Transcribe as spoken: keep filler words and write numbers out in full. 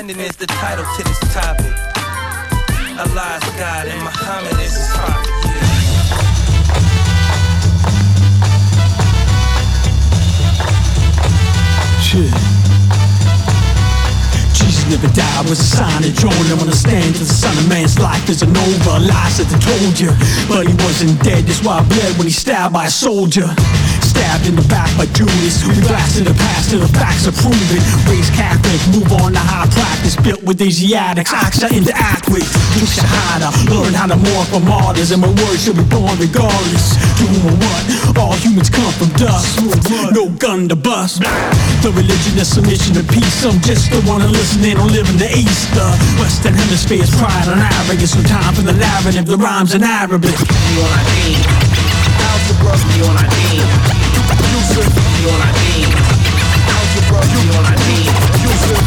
Understanding is the title to this topic. Allah is God and Muhammad is his prophet. Shit. Jesus never died was a sign that drawn him on the stand. The son of man's life isn't over. Lies that they told you, but he wasn't dead. That's why I bled when he stabbed by a soldier. Stabbed in the back by Judas. We blasted the past till the facts are proven. Raised Catholic, move on to high practice. Built with Asiatics, ox I interact with. Do shahada, learn how to mourn for martyrs. And my words should be born regardless. Doing what? All humans come from dust. No gun to bust. The religion of submission to peace. I'm just the one to listen in on living the East. The Western Hemisphere's pride and arrogance. No time for the narrative, the rhymes in Arabic. You on our team. Algebra, you on our team. Yusuf, you on our team.